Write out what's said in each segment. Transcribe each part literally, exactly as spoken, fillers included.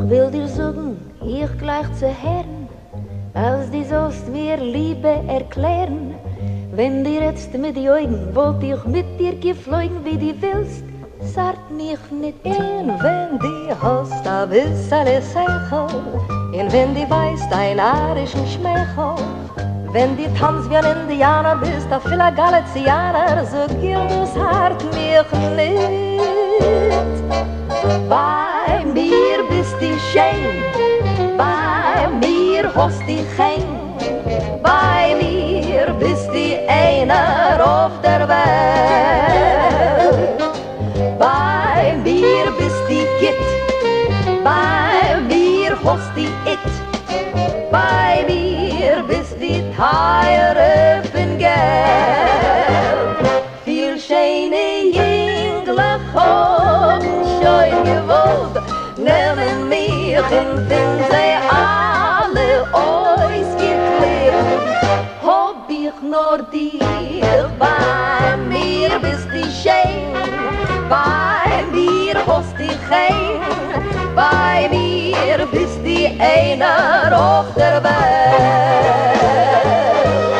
will dir sagen, ich gleich zu Herrn, als die sollst mir Liebe erklären. Wenn dir jetzt mit die Augen wollt ich mit dir geflogen, wie die willst, sagt mich nicht. Und wenn die hast a bissele Sechel, und wenn die weißt ein arischen Schmeichel, wenn die tanzt wie ein Indianer bist, a vieler Galizianer, so gilt das Hart mich nicht. Bei mir bist du schön, bei mir hast du kein, bei mir bist du einer auf der Welt. Bei mir bist du Gitt, bei mir hast du It, bei mir bist du teure von Geld. Viel schöne Jüngler haben schon gewollt, nehmen mich und finden sie alle ausgeklebt. Hab ich nur dir, bei mir bist du schön, bei mir hast du kein, bei mir bist du einer auf der Welt.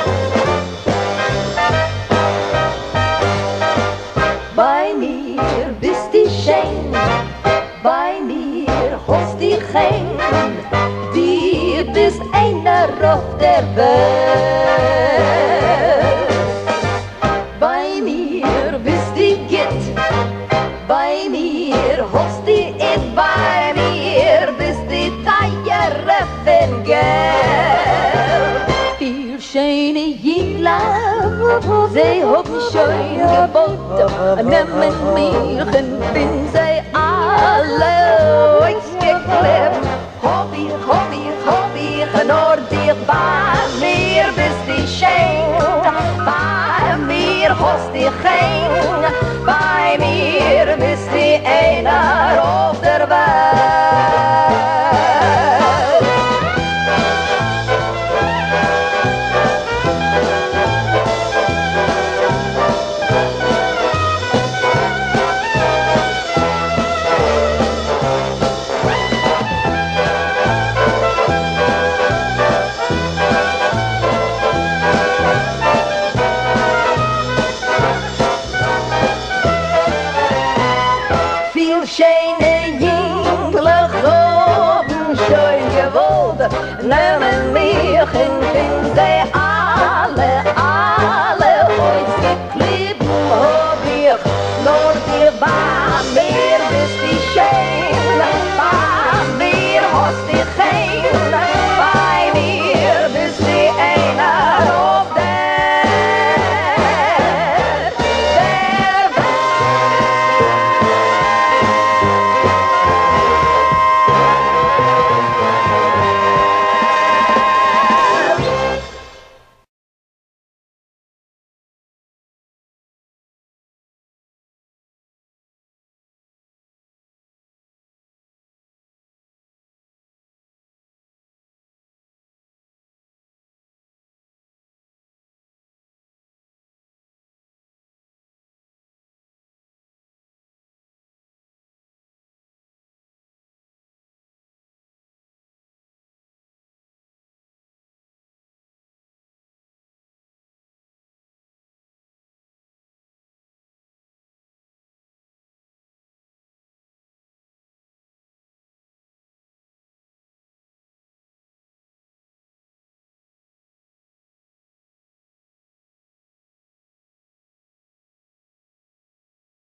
Bei mir bist du schön, bei mir hast du kein, du bist einer auf der Welt. Bei mir bist du Gitt, bei mir hast du it, bei mir bist du teure von Geld. Viel schöne Jüngler, sie haben schon geboten, nehmen mich und finden sie alle ausgeklebt. Hab ich, hab ich, hab ich nur dich, bei mir bist du schön, bei mir hast du kein, bei mir bist du einer auf der Welt. Schöne Jüngler haben schon gewollt, nehmen mich und finden sie alle, alle ausgeklebt. Hab ich nur dir, bei mir bist du schön, bei